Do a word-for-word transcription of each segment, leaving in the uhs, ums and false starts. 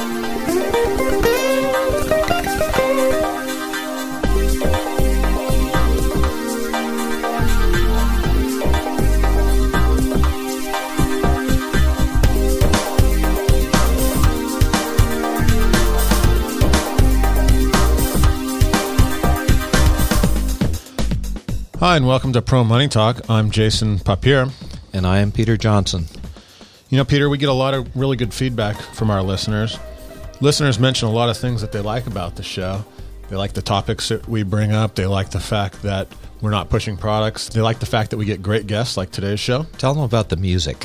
Hi, and welcome to Pro Money Talk. I'm Jason Papier. And I am Peter Johnson. You know, Peter, we get a lot of really good feedback from our listeners. Listeners mention a lot of things that they like about the show. They like the topics that we bring up. They like the fact that we're not pushing products. They like the fact that we get great guests like today's show. Tell them about the music.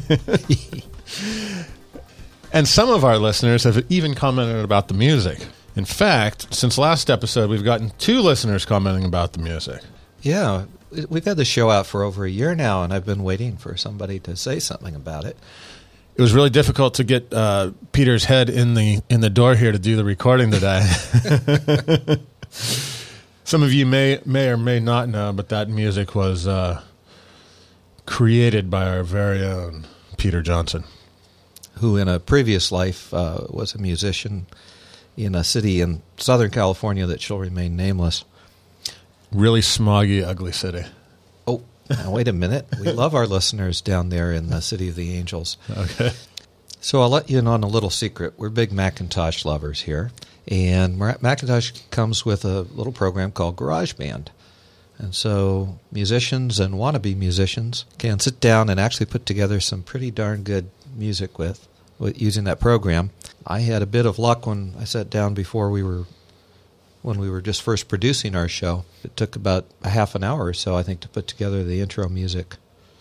And some of our listeners have even commented about the music. In fact, since last episode, we've gotten two listeners commenting about the music. Yeah, we've had the show out for over a year now, and I've been waiting for somebody to say something about it. It was really difficult to get uh, Peter's head in the in the door here to do the recording today. Some of you may may or may not know, but that music was uh, created by our very own Peter Johnson, who in a previous life uh, was a musician in a city in Southern California that shall remain nameless. Really smoggy, ugly city. Oh, now wait a minute. We love our listeners down there in the City of the Angels. Okay. So I'll let you in on a little secret. We're big Macintosh lovers here. And Macintosh comes with a little program called GarageBand. And so musicians and wannabe musicians can sit down and actually put together some pretty darn good music with, with using that program. I had a bit of luck when I sat down before we were when we were just first producing our show. It took about a half an hour or so, I think, to put together the intro music.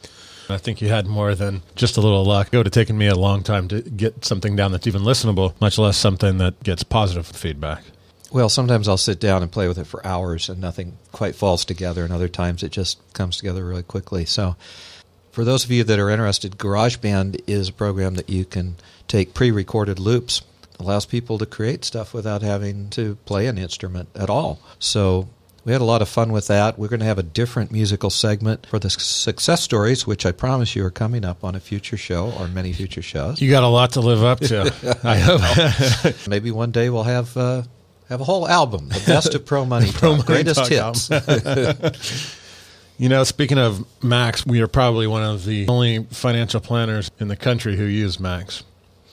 I think you had more than just a little luck. It would have taken me a long time to get something down that's even listenable, much less something that gets positive feedback. Well, sometimes I'll sit down and play with it for hours and nothing quite falls together, and other times it just comes together really quickly. So for those of you that are interested, GarageBand is a program that you can take pre-recorded loops. Allows people to create stuff without having to play an instrument at all. So we had a lot of fun with that. We're going to have a different musical segment for the success stories, which I promise you are coming up on a future show or many future shows. You got a lot to live up to. I hope. Maybe one day we'll have uh, have a whole album, the best of Pro Money Talk, Pro Money greatest Talk hits. You know, speaking of Macs, we are probably one of the only financial planners in the country who use Macs.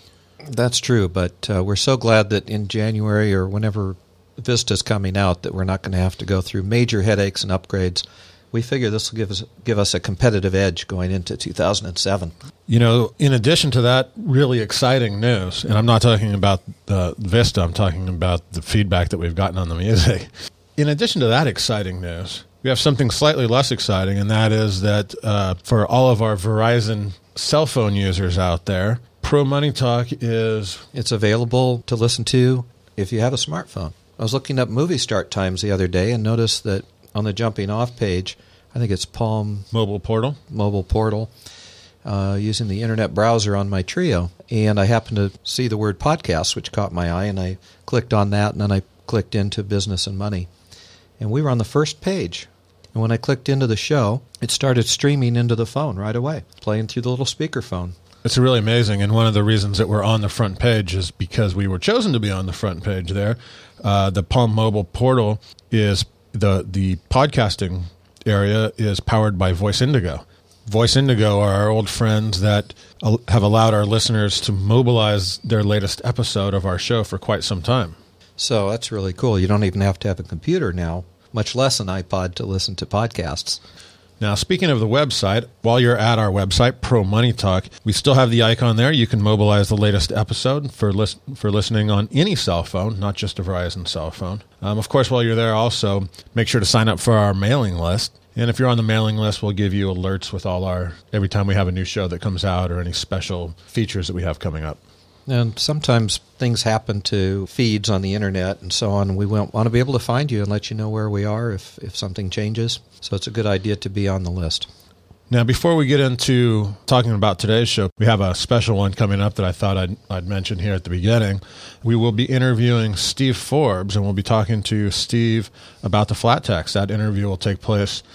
That's true, but uh, we're so glad that in January or whenever Vista's coming out that we're not going to have to go through major headaches and upgrades. We figure this will give us give us a competitive edge going into two thousand seven. You know, in addition to that really exciting news, and I'm not talking about the Vista, I'm talking about the feedback that we've gotten on the music. In addition to that exciting news, we have something slightly less exciting, and that is that uh, for all of our Verizon cell phone users out there, Pro Money Talk is... It's available to listen to if you have a smartphone. I was looking up movie start times the other day and noticed that on the jumping off page, I think it's Palm... Mobile Portal? Mobile Portal, uh, using the internet browser on my Trio. And I happened to see the word podcast, which caught my eye, and I clicked on that, and then I clicked into Business and Money. And we were on the first page. And when I clicked into the show, it started streaming into the phone right away, playing through the little speakerphone. It's really amazing, and one of the reasons that we're on the front page is because we were chosen to be on the front page there. Uh, the Palm Mobile Portal is the the podcasting area is powered by Voice Indigo. Voice Indigo are our old friends that have allowed our listeners to mobilize their latest episode of our show for quite some time. So that's really cool. You don't even have to have a computer now, much less an iPod, to listen to podcasts. Now, speaking of the website, while you're at our website, Pro Money Talk, we still have the icon there. You can mobilize the latest episode for lis- for listening on any cell phone, not just a Verizon cell phone. Um, of course, while you're there, also make sure to sign up for our mailing list. And if you're on the mailing list, we'll give you alerts with all our every time we have a new show that comes out or any special features that we have coming up. And sometimes things happen to feeds on the internet and so on. We want to be able to find you and let you know where we are if, if something changes. So it's a good idea to be on the list. Now, before we get into talking about today's show, we have a special one coming up that I thought I'd, I'd mention here at the beginning. We will be interviewing Steve Forbes, and we'll be talking to Steve about the flat tax. That interview will take place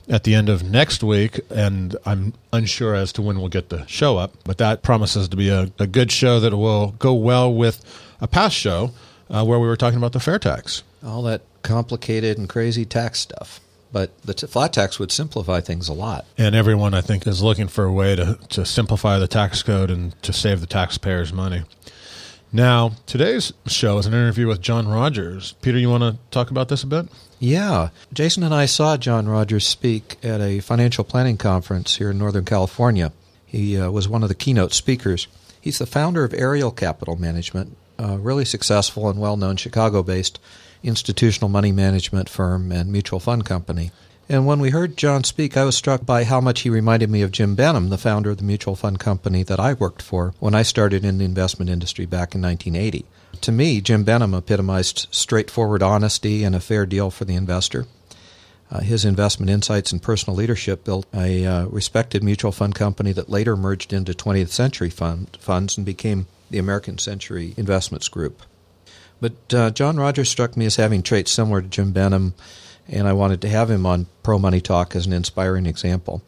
at the end of next week, and I'm unsure as to when we'll get the show up, but that promises to be a, a good show that will go well with a past show uh, where we were talking about the fair tax. All that complicated and crazy tax stuff. But the t- flat tax would simplify things a lot. And everyone, I think, is looking for a way to, to simplify the tax code and to save the taxpayers money. Now, today's show is an interview with John Rogers. Peter, you want to talk about this a bit? Yeah. Jason and I saw John Rogers speak at a financial planning conference here in Northern California. He uh, was one of the keynote speakers. He's the founder of Ariel Capital Management, a really successful and well-known Chicago-based institutional money management firm and mutual fund company. And when we heard John speak, I was struck by how much he reminded me of Jim Benham, the founder of the mutual fund company that I worked for when I started in the investment industry back in nineteen eighty. To me, Jim Benham epitomized straightforward honesty and a fair deal for the investor. Uh, his investment insights and personal leadership built a uh, respected mutual fund company that later merged into twentieth Century fund, funds and became the American Century Investments Group. But uh, John Rogers struck me as having traits similar to Jim Benham, and I wanted to have him on Pro Money Talk as an inspiring example.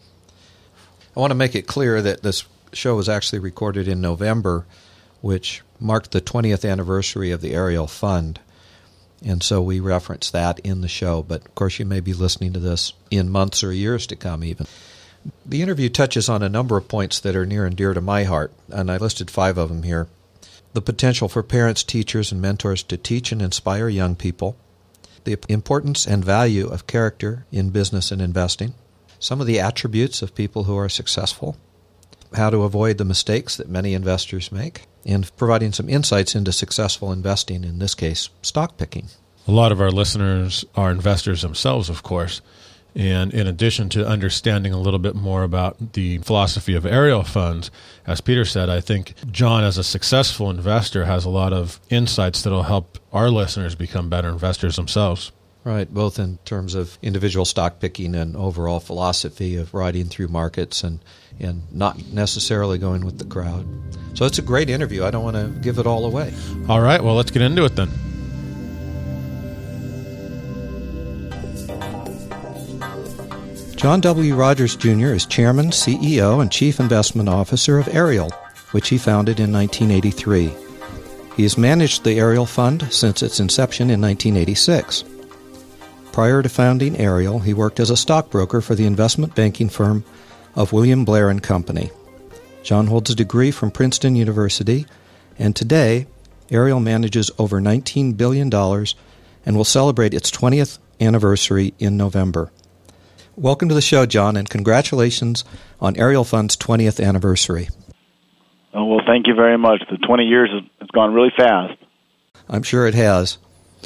I want to make it clear that this show was actually recorded in November, which marked the twentieth anniversary of the Ariel Fund. And so we reference that in the show, but of course you may be listening to this in months or years to come even. The interview touches on a number of points that are near and dear to my heart, and I listed five of them here. The potential for parents, teachers, and mentors to teach and inspire young people, the importance and value of character in business and investing, some of the attributes of people who are successful, how to avoid the mistakes that many investors make, and providing some insights into successful investing, in this case, stock picking. A lot of our listeners are investors themselves, of course. And in addition to understanding a little bit more about the philosophy of Ariel funds, as Peter said, I think John, as a successful investor, has a lot of insights that will help our listeners become better investors themselves. Right, both in terms of individual stock picking and overall philosophy of riding through markets and, and not necessarily going with the crowd. So it's a great interview. I don't want to give it all away. All right, well, let's get into it then. John W. Rogers, Junior is Chairman, C E O, and Chief Investment Officer of Ariel, which he founded in nineteen eighty-three. He has managed the Ariel Fund since its inception in nineteen eighty-six. Prior to founding Ariel, he worked as a stockbroker for the investment banking firm of William Blair and Company. John holds a degree from Princeton University, and today, Ariel manages over nineteen billion dollars and will celebrate its twentieth anniversary in November. Welcome to the show, John, and congratulations on Ariel Fund's twentieth anniversary. Oh, well, thank you very much. The twenty years has gone really fast. I'm sure it has.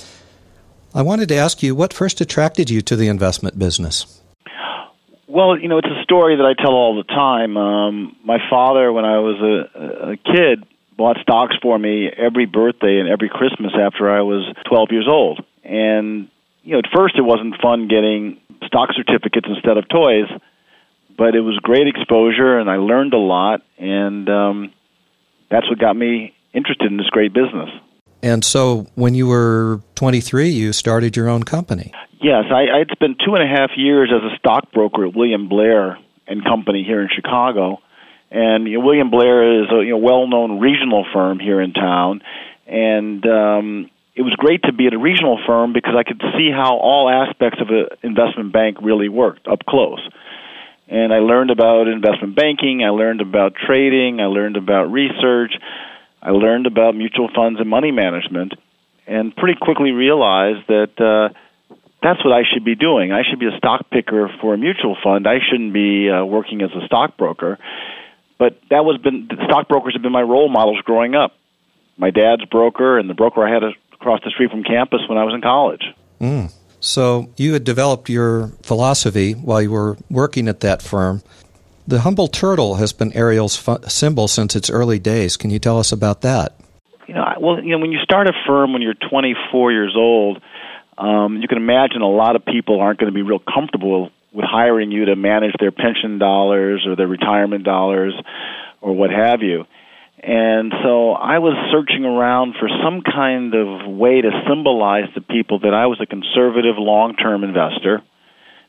I wanted to ask you, what first attracted you to the investment business? Well, you know, it's a story that I tell all the time. Um, my father, when I was a, a kid, bought stocks for me every birthday and every Christmas after I was twelve years old. And, you know, at first it wasn't fun getting stock certificates instead of toys, but it was great exposure, and I learned a lot, and um, that's what got me interested in this great business. And so when you were twenty-three, you started your own company. Yes, I, I had spent two and a half years as a stockbroker at William Blair and Company here in Chicago. And you know, William Blair is a you know, well-known regional firm here in town, and um, it was great to be at a regional firm because I could see how all aspects of an investment bank really worked up close. And I learned about investment banking, I learned about trading, I learned about research, I learned about mutual funds and money management, and pretty quickly realized that uh, that's what I should be doing. I should be a stock picker for a mutual fund. I shouldn't be uh, working as a stockbroker. But that was been stockbrokers have been my role models growing up. My dad's broker and the broker I had across the street from campus when I was in college. Mm. So you had developed your philosophy while you were working at that firm. The humble turtle has been Ariel's fu- symbol since its early days. Can you tell us about that? You know, well, you know, when you start a firm when you're twenty-four years old, um, you can imagine a lot of people aren't going to be real comfortable with hiring you to manage their pension dollars or their retirement dollars or what have you. And so I was searching around for some kind of way to symbolize to people that I was a conservative long-term investor,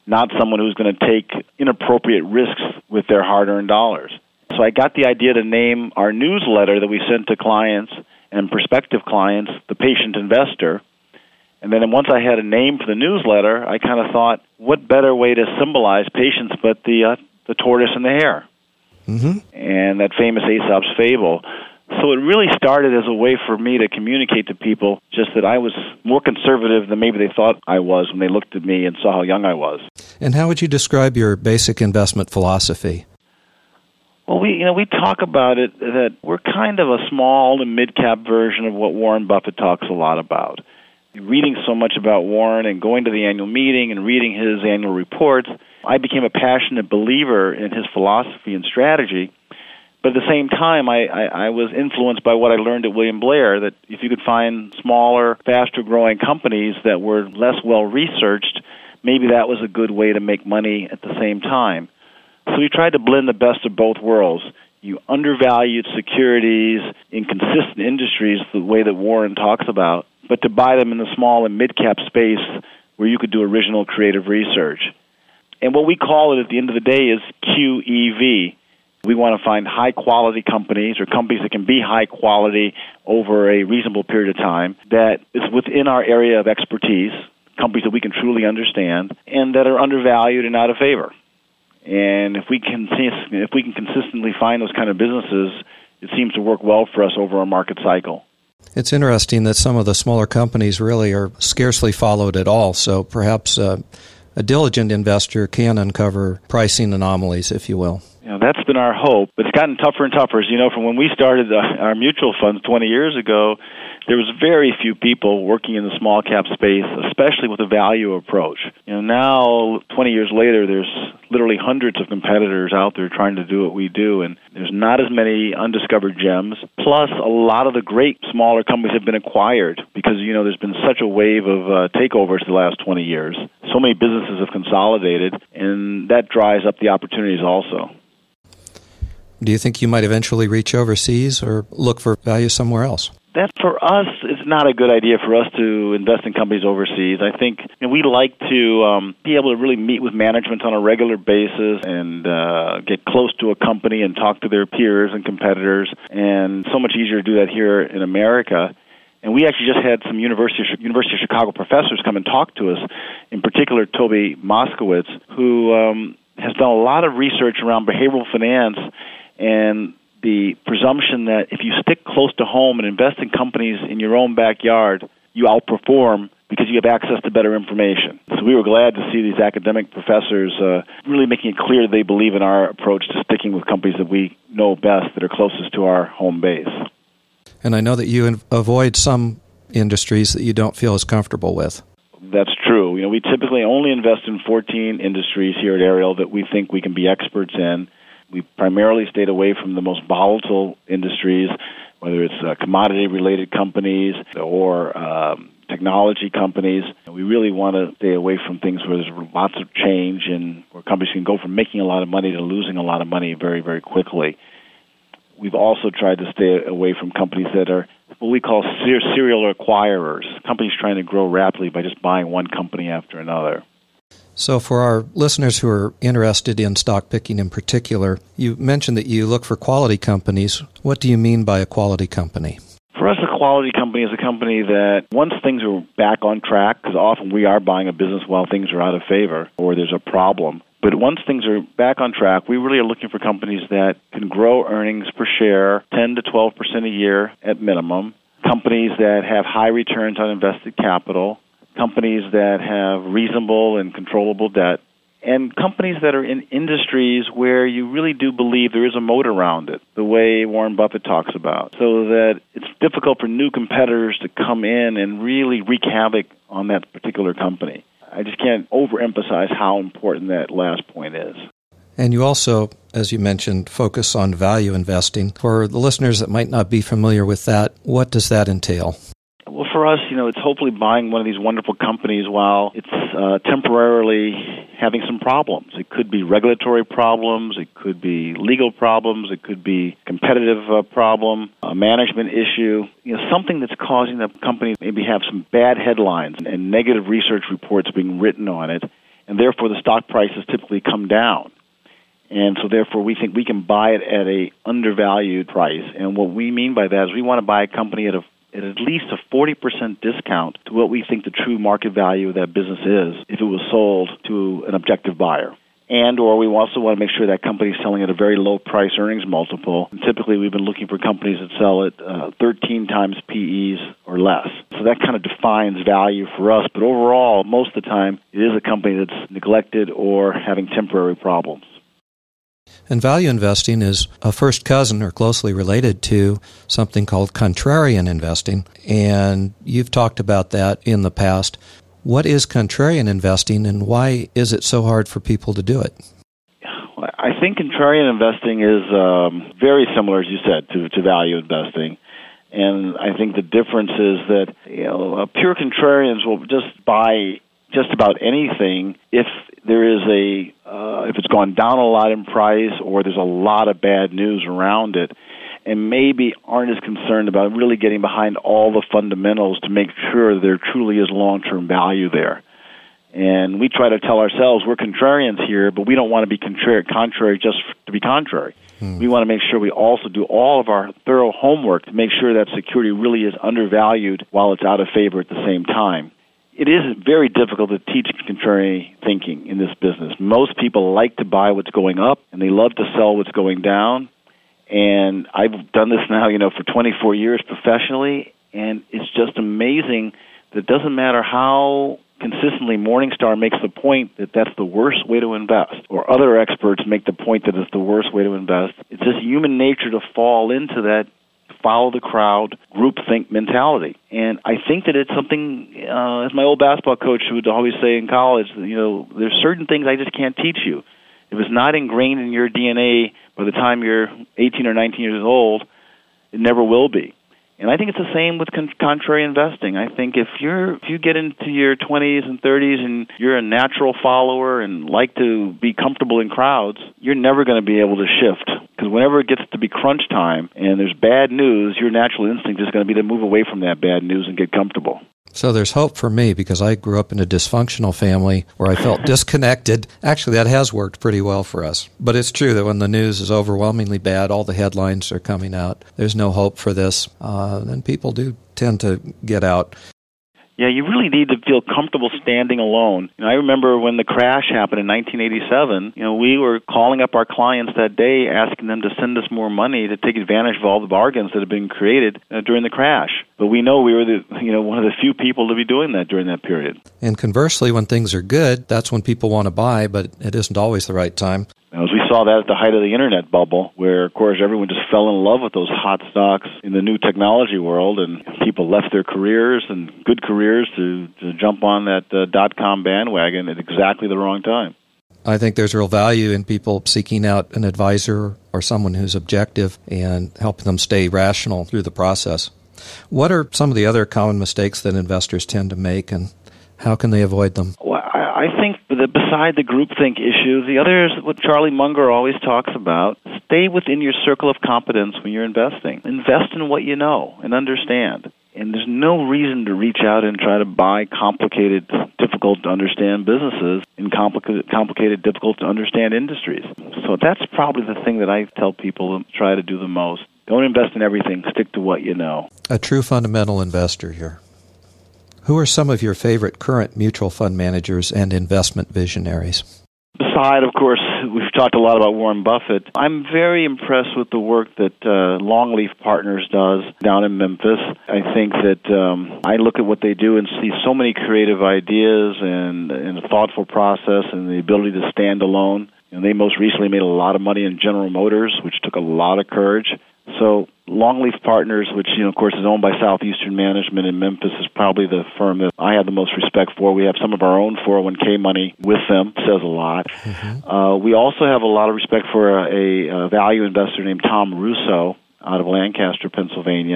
not someone who's going to take inappropriate risks with their hard-earned dollars. So I got the idea to name our newsletter that we sent to clients and prospective clients the Patient Investor. And then once I had a name for the newsletter, I kind of thought, what better way to symbolize patience but the uh, the tortoise and the hare, mm-hmm. and that famous Aesop's fable. So it really started as a way for me to communicate to people just that I was more conservative than maybe they thought I was when they looked at me and saw how young I was. And how would you describe your basic investment philosophy? Well, we you know we talk about it that we're kind of a small and mid-cap version of what Warren Buffett talks a lot about. Reading so much about Warren and going to the annual meeting and reading his annual reports, I became a passionate believer in his philosophy and strategy. But at the same time, I, I, I was influenced by what I learned at William Blair, that if you could find smaller, faster-growing companies that were less well-researched, maybe that was a good way to make money at the same time. So we tried to blend the best of both worlds. You undervalued securities in consistent industries the way that Warren talks about, but to buy them in the small and mid-cap space where you could do original creative research. And what we call it at the end of the day is Q E V. We want to find high-quality companies or companies that can be high quality over a reasonable period of time, that is within our area of expertise, companies that we can truly understand, and that are undervalued and out of favor. And if we can if we can consistently find those kind of businesses, it seems to work well for us over a market cycle. It's interesting that some of the smaller companies really are scarcely followed at all, so perhaps uh, a diligent investor can uncover pricing anomalies, if you will. You know, that's been our hope, but it's gotten tougher and tougher. As you know, from when we started uh, our mutual funds twenty years ago, there was very few people working in the small cap space, especially with a value approach. You know, now, twenty years later, there's literally hundreds of competitors out there trying to do what we do, and there's not as many undiscovered gems. Plus, a lot of the great smaller companies have been acquired because, you know, there's been such a wave of uh, takeovers the last twenty years. So many businesses have consolidated, and that dries up the opportunities also. Do you think you might eventually reach overseas or look for value somewhere else? That, for us, it's not a good idea for us to invest in companies overseas. I think you know, we like to um, be able to really meet with management on a regular basis and uh, get close to a company and talk to their peers and competitors, and so much easier to do that here in America. And we actually just had some University of, University of Chicago professors come and talk to us, in particular Toby Moskowitz, who um, has done a lot of research around behavioral finance and the presumption that if you stick close to home and invest in companies in your own backyard, you outperform because you have access to better information. So we were glad to see these academic professors uh, really making it clear they believe in our approach to sticking with companies that we know best, that are closest to our home base. And I know that you avoid some industries that you don't feel as comfortable with. That's true. You know, we typically only invest in fourteen industries here at Ariel that we think we can be experts in. We primarily stayed away from the most volatile industries, whether it's uh, commodity-related companies or um, technology companies. We really want to stay away from things where there's lots of change and where companies can go from making a lot of money to losing a lot of money very, very quickly. We've also tried to stay away from companies that are what we call ser- serial acquirers, companies trying to grow rapidly by just buying one company after another. So for our listeners who are interested in stock picking in particular, you mentioned that you look for quality companies. What do you mean by a quality company? For us, a quality company is a company that once things are back on track, because often we are buying a business while things are out of favor or there's a problem, but once things are back on track, we really are looking for companies that can grow earnings per share ten to twelve percent a year at minimum, companies that have high returns on invested capital, companies that have reasonable and controllable debt, and companies that are in industries where you really do believe there is a moat around it, the way Warren Buffett talks about, so that it's difficult for new competitors to come in and really wreak havoc on that particular company. I just can't overemphasize how important that last point is. And you also, as you mentioned, focus on value investing. For the listeners that might not be familiar with that, what does that entail? Well, for us, you know, it's hopefully buying one of these wonderful companies while it's uh, temporarily having some problems. It could be regulatory problems, it could be legal problems, it could be competitive uh, problem, a management issue, you know, something that's causing the company to maybe have some bad headlines and negative research reports being written on it. and therefore the stock prices typically come down. And so therefore we think we can buy it at a undervalued price. And what we mean by that is we want to buy a company at a at at least a forty percent discount to what we think the true market value of that business is if it was sold to an objective buyer. And or we also want to make sure that company is selling at a very low price earnings multiple. And typically we've been looking for companies that sell at uh, thirteen times P Es or less. So that kind of defines value for us. But overall, most of the time, it is a company that's neglected or having temporary problems. And value investing is a first cousin or closely related to something called contrarian investing. And you've talked about that in the past. What is contrarian investing, and why is it so hard for people to do it? I think contrarian investing is um, very similar, as you said, to, to value investing. And I think the difference is that, you know, uh, pure contrarians will just buy just about anything if there is a uh, if it's gone down a lot in price or there's a lot of bad news around it, and maybe aren't as concerned about really getting behind all the fundamentals to make sure there truly is long-term value there. And we try to tell ourselves we're contrarians here, but we don't want to be contrary, contrary just to be contrary. Hmm. We want to make sure we also do all of our thorough homework to make sure that security really is undervalued while it's out of favor at the same time. It is very difficult to teach contrary thinking in this business. Most people like to buy what's going up, and they love to sell what's going down. And I've done this now, you know, for twenty-four years professionally, and it's just amazing that it doesn't matter how consistently Morningstar makes the point that that's the worst way to invest, or other experts make the point that it's the worst way to invest. It's just human nature to fall into that follow the crowd, groupthink mentality. And I think that it's something, uh, as my old basketball coach would always say in college, you know, there's certain things I just can't teach you. If it's not ingrained in your D N A by the time you're eighteen or nineteen years old, it never will be. And I think it's the same with con- contrary investing. I think if you're if you get into your twenties and thirties and you're a natural follower and like to be comfortable in crowds, you're never going to be able to shift. Because whenever it gets to be crunch time and there's bad news, your natural instinct is going to be to move away from that bad news and get comfortable. So there's hope for me because I grew up in a dysfunctional family where I felt disconnected. Actually, that has worked pretty well for us. But it's true that when the news is overwhelmingly bad, all the headlines are coming out, there's no hope for this, uh, then people do tend to get out. Yeah, you really need to feel comfortable standing alone. You know, I remember when the crash happened in nineteen eighty-seven, you know, we were calling up our clients that day asking them to send us more money to take advantage of all the bargains that had been created uh, during the crash. But we know we were the, you know, one of the few people to be doing that during that period. And conversely, when things are good, that's when people want to buy, but it isn't always the right time. Now, as we saw that at the height of the internet bubble, where, of course, everyone just fell in love with those hot stocks in the new technology world, and people left their careers and good careers to, to jump on that uh, dot-com bandwagon at exactly the wrong time. I think there's real value in people seeking out an advisor or someone who's objective and helping them stay rational through the process. What are some of the other common mistakes that investors tend to make, and how can they avoid them? Well, I think that beside the groupthink issue, the other is what Charlie Munger always talks about. Stay within your circle of competence when you're investing. Invest in what you know and understand. And there's no reason to reach out and try to buy complicated, difficult-to-understand businesses in complicated, complicated, difficult-to-understand industries. So that's probably the thing that I tell people to try to do the most. Don't invest in everything. Stick to what you know. A true fundamental investor here. Who are some of your favorite current mutual fund managers and investment visionaries? Beside, of course, we've talked a lot about Warren Buffett. I'm very impressed with the work that uh, Longleaf Partners does down in Memphis. I think that um, I look at what they do and see so many creative ideas and, and a thoughtful process and the ability to stand alone. And they most recently made a lot of money in General Motors, which took a lot of courage. So Longleaf Partners, which, you know, of course, is owned by Southeastern Management in Memphis, is probably the firm that I have the most respect for. We have some of our own four oh one k money with them. Says a lot. Mm-hmm. Uh, we also have a lot of respect for a, a value investor named Tom Russo out of Lancaster, Pennsylvania,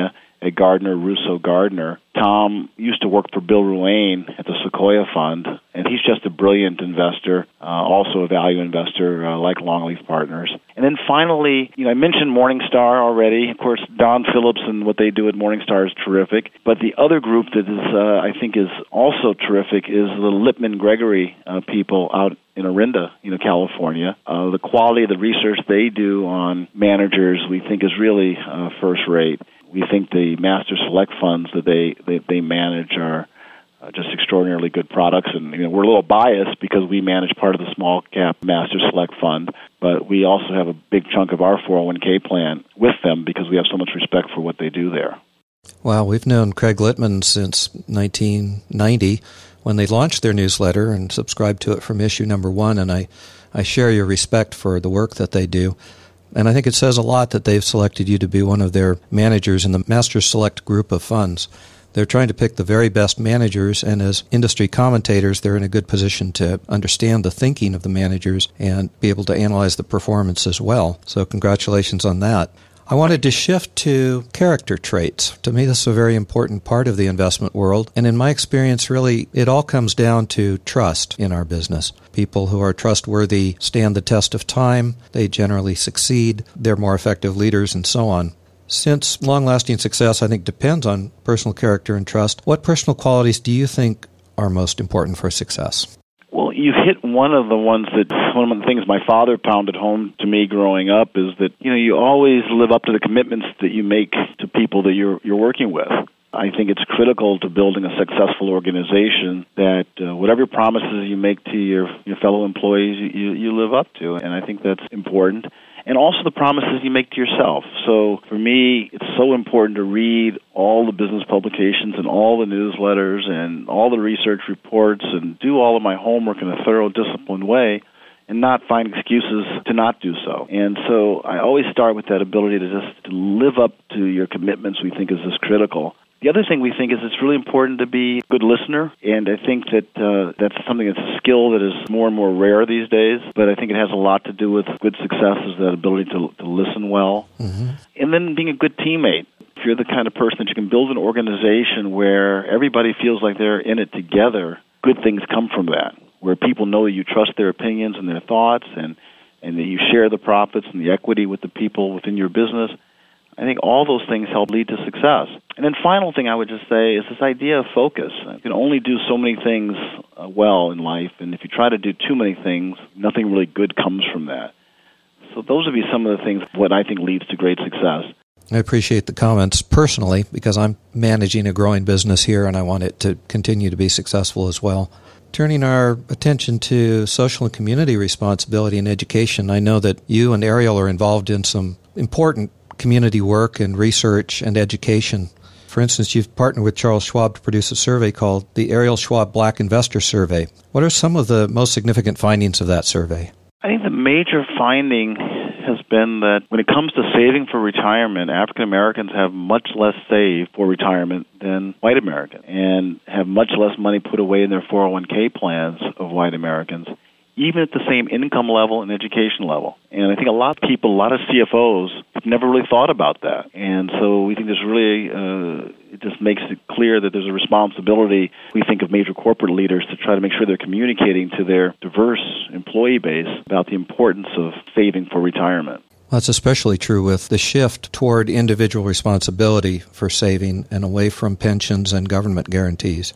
at Gardner Russo Gardner. Tom used to work for Bill Ruane at the Sequoia Fund, and he's just a brilliant investor, uh, also a value investor uh, like Longleaf Partners. And then finally, you know, I mentioned Morningstar already. Of course, Don Phillips and what they do at Morningstar is terrific. But the other group that is, uh, I think, is also terrific is the Lippman Gregory uh, people out in Orinda, you know, California. Uh, the quality of the research they do on managers, we think, is really uh, first rate. We think the Master Select funds that they they, they manage are uh, just extraordinarily good products. And you know, we're a little biased because we manage part of the small cap Master Select fund, but we also have a big chunk of our four oh one k plan with them because we have so much respect for what they do there. Wow, we've known Craig Littman since nineteen ninety when they launched their newsletter and subscribed to it from issue number one, and I, I share your respect for the work that they do. And I think it says a lot that they've selected you to be one of their managers in the Master Select group of funds. They're trying to pick the very best managers, and as industry commentators, they're in a good position to understand the thinking of the managers and be able to analyze the performance as well. So congratulations on that. I wanted to shift to character traits. To me, this is a very important part of the investment world. And in my experience, really, it all comes down to trust in our business. People who are trustworthy stand the test of time. They generally succeed. They're more effective leaders and so on. Since long-lasting success, I think, depends on personal character and trust, what personal qualities do you think are most important for success? Well, you hit one of the ones that, one of the things my father pounded home to me growing up is that, you know, you always live up to the commitments that you make to people that you're you're working with. I think it's critical to building a successful organization that uh, whatever promises you make to your, your fellow employees, you, you live up to, and I think that's important. And also the promises you make to yourself. So for me, it's so important to read all the business publications and all the newsletters and all the research reports and do all of my homework in a thorough, disciplined way and not find excuses to not do so. And so I always start with that ability to just to live up to your commitments we think is as critical. The other thing we think is it's really important to be a good listener, and I think that uh, that's something that's a skill that is more and more rare these days, but I think it has a lot to do with good success, is that ability to, to listen well. Mm-hmm. And then being a good teammate. If you're the kind of person that you can build an organization where everybody feels like they're in it together, good things come from that, where people know that you trust their opinions and their thoughts, and, and that you share the profits and the equity with the people within your business. I think all those things help lead to success. And then final thing I would just say is this idea of focus. You can only do so many things uh, well in life, and if you try to do too many things, nothing really good comes from that. So those would be some of the things what I think leads to great success. I appreciate the comments personally because I'm managing a growing business here and I want it to continue to be successful as well. Turning our attention to social and community responsibility and education, I know that you and Ariel are involved in some important community work and research and education. For instance, you've partnered with Charles Schwab to produce a survey called the Ariel Schwab Black Investor Survey. What are some of the most significant findings of that survey? I think the major finding has been that when it comes to saving for retirement, African Americans have much less saved for retirement than white Americans and have much less money put away in their four oh one k plans of white Americans, even at the same income level and education level. And I think a lot of people, a lot of C F Os, have never really thought about that. And so we think there's really, uh, it just makes it clear that there's a responsibility, we think, of major corporate leaders to try to make sure they're communicating to their diverse employee base about the importance of saving for retirement. That's especially true with the shift toward individual responsibility for saving and away from pensions and government guarantees.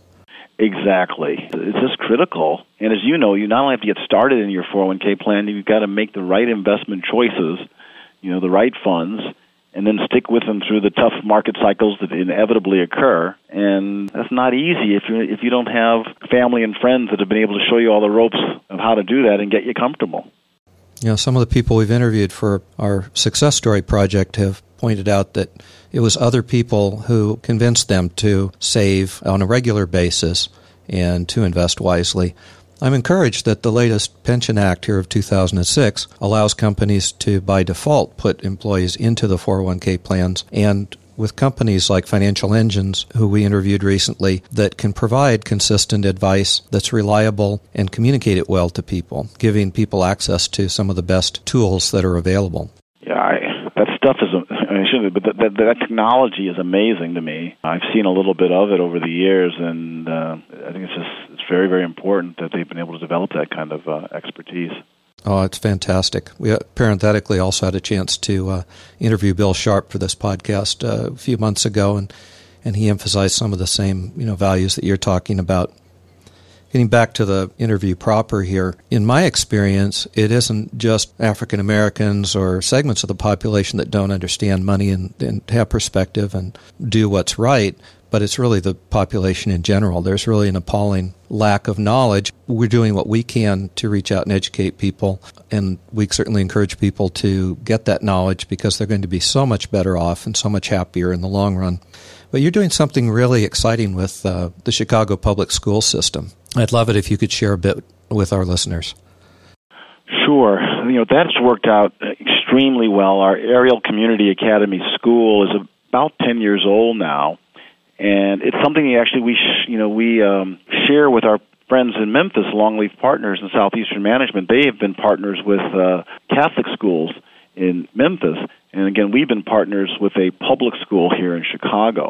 Exactly. It's just critical. And as you know, you not only have to get started in your four oh one k plan, you've got to make the right investment choices, you know, the right funds, and then stick with them through the tough market cycles that inevitably occur. And that's not easy if you if you don't have family and friends that have been able to show you all the ropes of how to do that and get you comfortable. You know, some of the people we've interviewed for our Success Story project have pointed out that it was other people who convinced them to save on a regular basis and to invest wisely. I'm encouraged that the latest Pension Act here of two thousand six allows companies to, by default, put employees into the four oh one k plans, and with companies like Financial Engines, who we interviewed recently, that can provide consistent advice that's reliable and communicate it well to people, giving people access to some of the best tools that are available. Yeah, I, that stuff is I shouldn't, but that, that, that technology is amazing to me. I've seen a little bit of it over the years, and uh, I think it's just it's very, very important that they've been able to develop that kind of uh, expertise. Oh, it's fantastic. We uh, parenthetically also had a chance to uh, interview Bill Sharp for this podcast uh, a few months ago, and, and he emphasized some of the same you know values that you're talking about. Getting back to the interview proper here, in my experience, it isn't just African Americans or segments of the population that don't understand money and, and have perspective and do what's right, but it's really the population in general. There's really an appalling lack of knowledge. We're doing what we can to reach out and educate people, and we certainly encourage people to get that knowledge because they're going to be so much better off and so much happier in the long run. But you're doing something really exciting with uh, the Chicago public school system. I'd love it if you could share a bit with our listeners. Sure. You know, that's worked out extremely well. Our Ariel Community Academy School is about ten years old now, and it's something actually we, sh- you know, we um, share with our friends in Memphis, Longleaf Partners in Southeastern Management. They have been partners with uh, Catholic schools in Memphis, and again, we've been partners with a public school here in Chicago.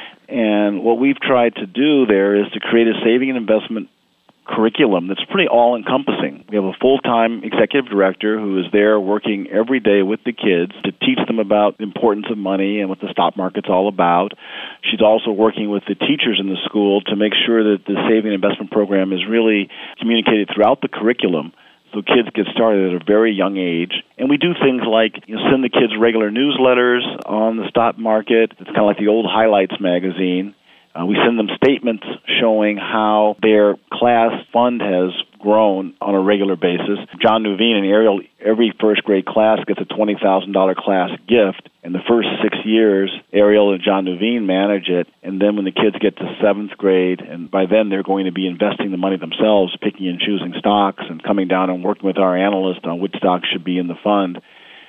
And what we've tried to do there is to create a saving and investment curriculum that's pretty all-encompassing. We have a full-time executive director who is there working every day with the kids to teach them about the importance of money and what the stock market's all about. She's also working with the teachers in the school to make sure that the saving and investment program is really communicated throughout the curriculum, so kids get started at a very young age. And we do things like you know, send the kids regular newsletters on the stock market. It's kind of like the old Highlights magazine. Uh, we send them statements showing how their class fund has grown on a regular basis. John Nuveen and Ariel, every first grade class gets a twenty thousand dollars class gift. In the first six years, Ariel and John Nuveen manage it. And then when the kids get to seventh grade, and by then they're going to be investing the money themselves, picking and choosing stocks and coming down and working with our analyst on which stocks should be in the fund.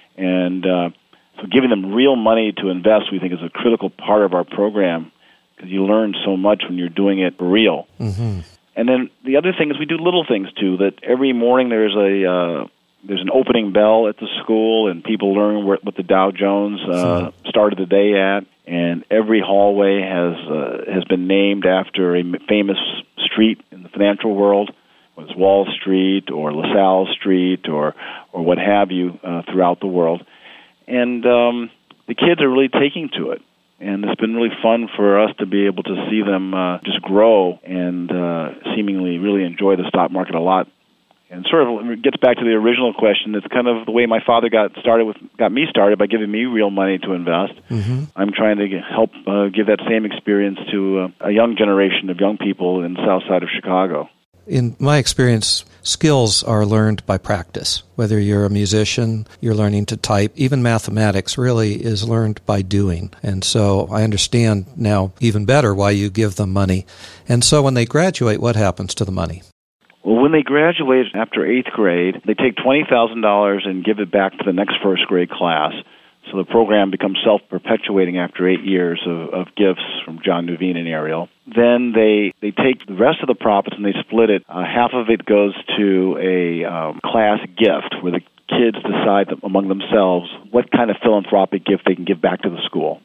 And uh, so giving them real money to invest, we think, is a critical part of our program, because you learn so much when you're doing it for real. Mm-hmm. And then the other thing is we do little things, too, that every morning there's a uh, there's an opening bell at the school, and people learn where, what the Dow Jones uh, started the day at. And every hallway has uh, has been named after a famous street in the financial world, whether it's Wall Street or LaSalle Street or, or what have you uh, throughout the world. And um, the kids are really taking to it. And it's been really fun for us to be able to see them uh, just grow and uh, seemingly really enjoy the stock market a lot. And sort of it gets back to the original question. It's kind of the way my father got started with, got me started by giving me real money to invest. Mm-hmm. I'm trying to help uh, give that same experience to uh, a young generation of young people in the south side of Chicago. In my experience, skills are learned by practice. Whether you're a musician, you're learning to type, even mathematics really is learned by doing. And so I understand now even better why you give them money. And so when they graduate, what happens to the money? Well, when they graduate after eighth grade, they take twenty thousand dollars and give it back to the next first grade class. So the program becomes self-perpetuating after eight years of, of gifts from John Nuveen and Ariel. Then they, they take the rest of the profits and they split it. Uh, half of it goes to a um, class gift where the kids decide among themselves what kind of philanthropic gift they can give back to the school.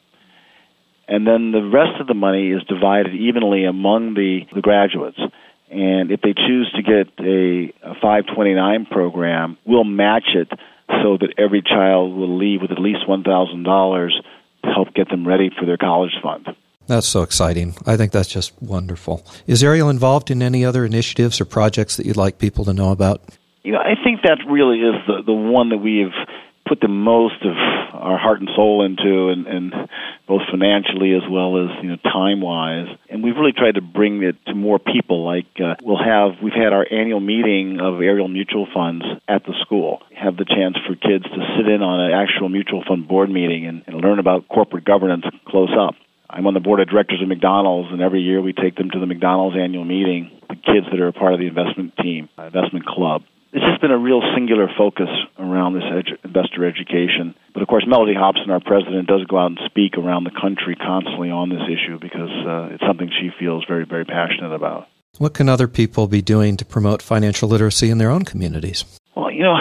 And then the rest of the money is divided evenly among the, the graduates. And if they choose to get a, a five twenty-nine program, we'll match it so that every child will leave with at least one thousand dollars to help get them ready for their college fund. That's so exciting. I think that's just wonderful. Is Ariel involved in any other initiatives or projects that you'd like people to know about? You know, I think that really is the, the one that we have put the most of our heart and soul into, and, and both financially as well as you know time-wise. And we've really tried to bring it to more people. Like uh, we'll have, we've had our annual meeting of Ariel Mutual Funds at the school. Have the chance for kids to sit in on an actual mutual fund board meeting and, and learn about corporate governance close up. I'm on the board of directors of McDonald's, and every year we take them to the McDonald's annual meeting, the kids that are a part of the investment team, uh, investment club. It's just been a real singular focus around this edu- investor education. But, of course, Melody Hobson, our president, does go out and speak around the country constantly on this issue because uh, it's something she feels very, very passionate about. What can other people be doing to promote financial literacy in their own communities? Well, you know,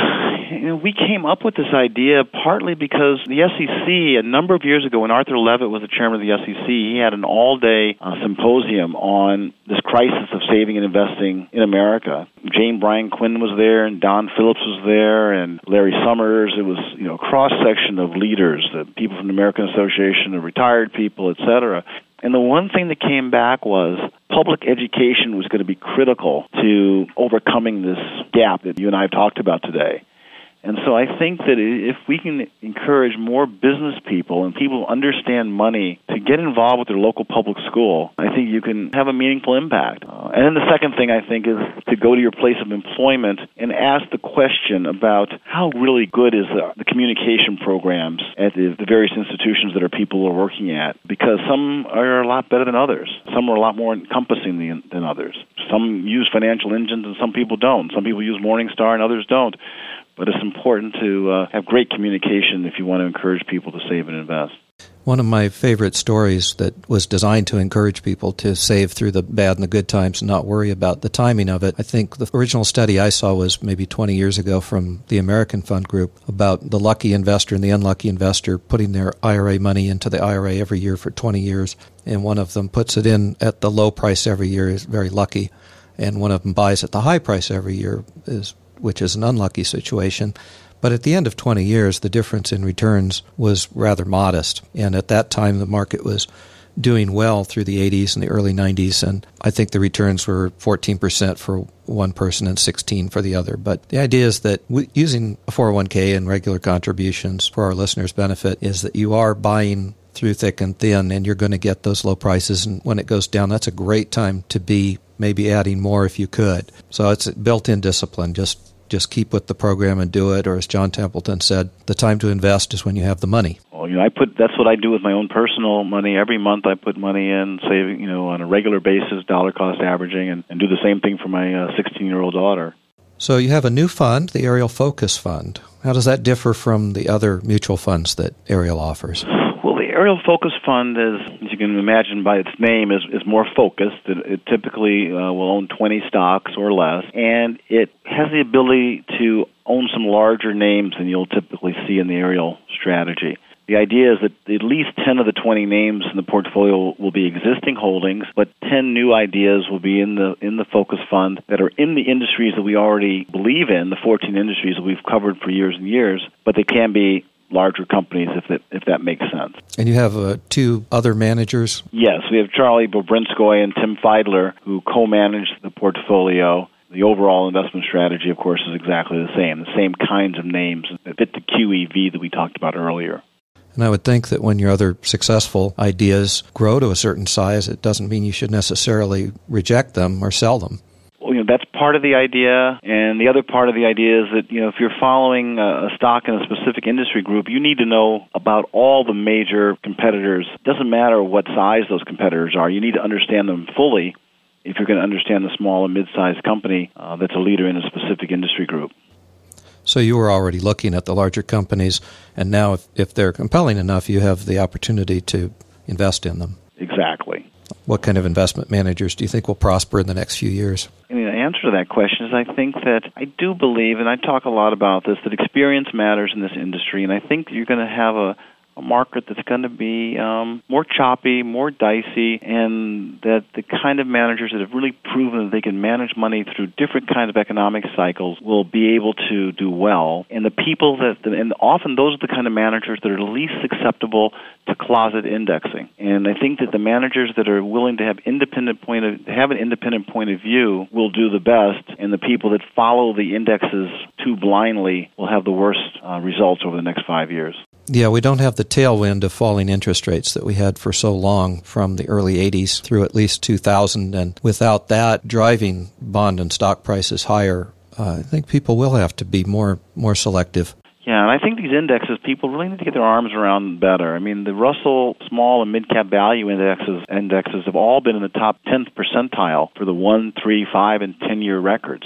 you know, we came up with this idea partly because the S E C, a number of years ago, when Arthur Levitt was the chairman of the S E C, he had an all-day uh, symposium on this crisis of saving and investing in America. Jane Bryan Quinn was there, and Don Phillips was there, and Larry Summers. It was, you know, a cross-section of leaders, the people from the American Association of Retired People, et cetera. And the one thing that came back was public education was going to be critical to overcoming this gap that you and I have talked about today. And so I think that if we can encourage more business people and people who understand money to get involved with their local public school, I think you can have a meaningful impact. Uh, and then the second thing, I think, is to go to your place of employment and ask the question about how really good is the, the communication programs at the, the various institutions that our people are working at, because some are a lot better than others. Some are a lot more encompassing than, than others. Some use financial engines and some people don't. Some people use Morningstar and others don't. But it's important to uh, have great communication if you want to encourage people to save and invest. One of my favorite stories that was designed to encourage people to save through the bad and the good times and not worry about the timing of it. I think the original study I saw was maybe twenty years ago from the American Fund Group about the lucky investor and the unlucky investor putting their I R A money into the I R A every year for twenty years. And one of them puts it in at the low price every year, is very lucky. And one of them buys at the high price every year, is which is an unlucky situation. But at the end of twenty years, the difference in returns was rather modest. And at that time, the market was doing well through the eighties and the early nineties, and I think the returns were fourteen percent for one person and sixteen for the other. But the idea is that w- using a four oh one k and regular contributions for our listeners' benefit is that you are buying through thick and thin, and you're going to get those low prices. And when it goes down, that's a great time to be maybe adding more if you could. So it's built-in discipline. Just Just keep with the program and do it, or as John Templeton said, the time to invest is when you have the money. Well, you know, I put that's what I do with my own personal money. Every month I put money in, saving, you know, on a regular basis, dollar cost averaging, and, and do the same thing for my uh, sixteen-year-old daughter. So you have a new fund, the Ariel Focus Fund. How does that differ from the other mutual funds that Ariel offers? Well, the Ariel Focus Fund is, as you can imagine by its name, is, is more focused. It, it typically uh, will own twenty stocks or less, and it has the ability to own some larger names than you'll typically see in the Ariel strategy. The idea is that at least ten of the twenty names in the portfolio will be existing holdings, but ten new ideas will be in the in the Focus Fund that are in the industries that we already believe in, the fourteen industries that we've covered for years and years, but they can be larger companies if that if that makes sense. And you have uh, two other managers? Yes, we have Charlie Bobrinskoy and Tim Feidler, who co-manage the portfolio. The overall investment strategy, of course, is exactly the same, the same kinds of names that fit the Q E V that we talked about earlier. And I would think that when your other successful ideas grow to a certain size, it doesn't mean you should necessarily reject them or sell them. Well, you know, that's part of the idea, and the other part of the idea is that, you know, if you're following a stock in a specific industry group, you need to know about all the major competitors. It doesn't matter what size those competitors are. You need to understand them fully if you're going to understand the small and mid-sized company uh, that's a leader in a specific industry group. So you were already looking at the larger companies, and now if, if they're compelling enough, you have the opportunity to invest in them. Exactly. What kind of investment managers do you think will prosper in the next few years? I mean, the answer to that question is I think that I do believe, and I talk a lot about this, that experience matters in this industry, and I think you're going to have a, a market that's going to be um, more choppy, more dicey, and that the kind of managers that have really proven that they can manage money through different kinds of economic cycles will be able to do well. And the people that, and often those are the kind of managers that are least susceptible to closet indexing. And I think that the managers that are willing to have independent point of have an independent point of view will do the best, and the people that follow the indexes too blindly will have the worst uh, results over the next five years. Yeah, we don't have the tailwind of falling interest rates that we had for so long from the early eighties through at least two thousand. And without that driving bond and stock prices higher, uh, I think people will have to be more more selective. Yeah, and I think these indexes, people really need to get their arms around better. I mean, the Russell small and mid-cap value indexes indexes have all been in the top tenth percentile for the one, three, five, and ten-year records.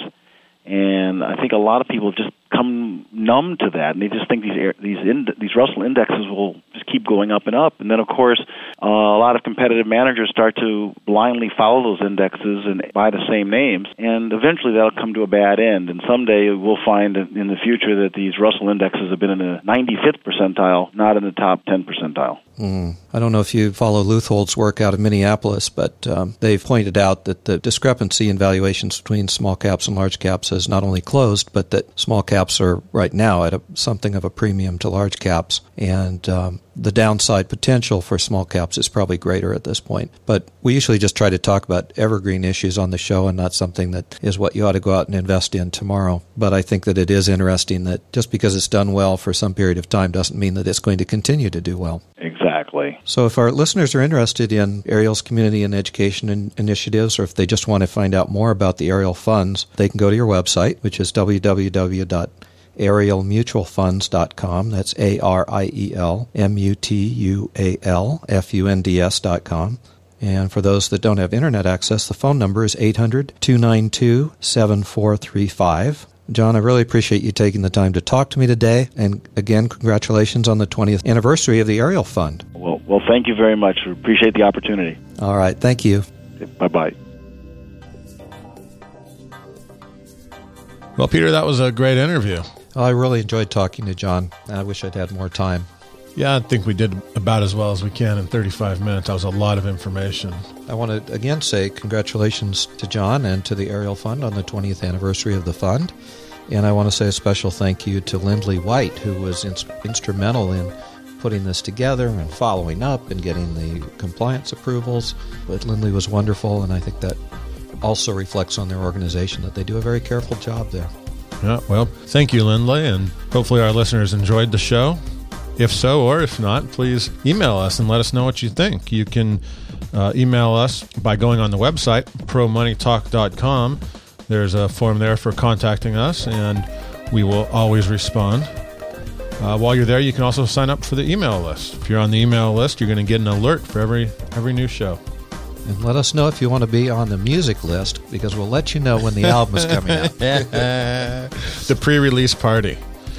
And I think a lot of people just come numb to that, and they just think these these ind- these Russell indexes will just keep going up and up. And then, of course, uh, a lot of competitive managers start to blindly follow those indexes and buy the same names, and eventually that'll come to a bad end. And someday we'll find in the future that these Russell indexes have been in the ninety-fifth percentile, not in the top ten percentile. Mm. I don't know if you follow Leuthold's work out of Minneapolis, but um, they've pointed out that the discrepancy in valuations between small caps and large caps has not only closed, but that small caps are right now at a, something of a premium to large caps, and um, the downside potential for small caps is probably greater at this point. But we usually just try to talk about evergreen issues on the show and not something that is what you ought to go out and invest in tomorrow. But I think that it is interesting that just because it's done well for some period of time doesn't mean that it's going to continue to do well. Exactly. So if our listeners are interested in Ariel's community and education in- initiatives, or if they just want to find out more about the Ariel funds, they can go to your website, which is w w w dot ariel mutual funds dot com. That's A R I E L M U T U A L F U N D S dot com. And for those that don't have internet access, the phone number is eight hundred, two nine two, seven four three five. John, I really appreciate you taking the time to talk to me today. And again, congratulations on the twentieth anniversary of the Ariel Fund. Well, well, thank you very much. We appreciate the opportunity. All right. Thank you. Okay, bye-bye. Well, Peter, that was a great interview. I really enjoyed talking to John. I wish I'd had more time. Yeah, I think we did about as well as we can in thirty-five minutes. That was a lot of information. I want to again say congratulations to John and to the Ariel Fund on the twentieth anniversary of the fund. And I want to say a special thank you to Lindley White, who was in, instrumental in putting this together and following up and getting the compliance approvals. But Lindley was wonderful, and I think that also reflects on their organization, that they do a very careful job there. Yeah, well, thank you, Lindley, and hopefully our listeners enjoyed the show. If so, or if not, please email us and let us know what you think. You can uh, email us by going on the website, pro money talk dot com. There's a form there for contacting us, and we will always respond. Uh, while you're there, you can also sign up for the email list. If you're on the email list, you're going to get an alert for every every new show. And let us know if you want to be on the music list, because we'll let you know when the album is coming out. The pre-release party.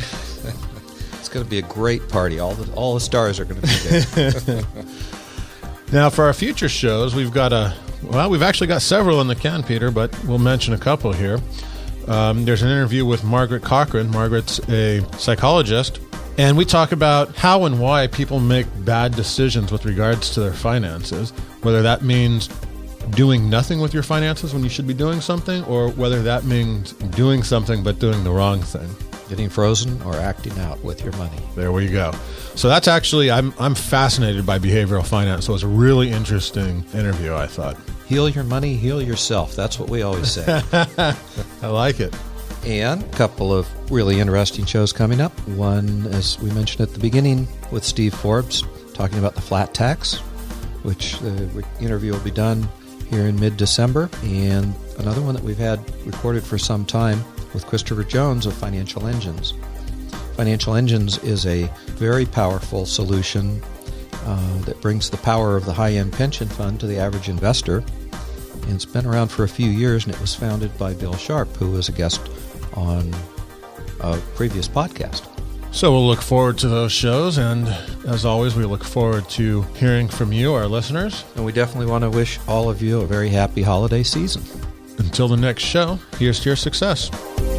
It's going to be a great party. All the all the stars are going to be there. Now, for our future shows, we've got a well, we've actually got several in the can, Peter, but we'll mention a couple here. Um, there's an interview with Margaret Cochran. Margaret's a psychologist, and we talk about how and why people make bad decisions with regards to their finances, whether that means doing nothing with your finances when you should be doing something, or whether that means doing something but doing the wrong thing. Getting frozen or acting out with your money. There we go. So that's actually, I'm I'm fascinated by behavioral finance, so it's a really interesting interview, I thought. Heal your money, heal yourself. That's what we always say. I like it. And a couple of really interesting shows coming up. One, as we mentioned at the beginning, with Steve Forbes, talking about the flat tax, which the interview will be done here in mid-December. And another one that we've had recorded for some time with Christopher Jones of Financial Engines. Financial Engines is a very powerful solution uh, that brings the power of the high-end pension fund to the average investor. And it's been around for a few years, and it was founded by Bill Sharp, who was a guest on a previous podcast. So we'll look forward to those shows, and as always, we look forward to hearing from you, our listeners. And we definitely want to wish all of you a very happy holiday season. Until the next show, here's to your success.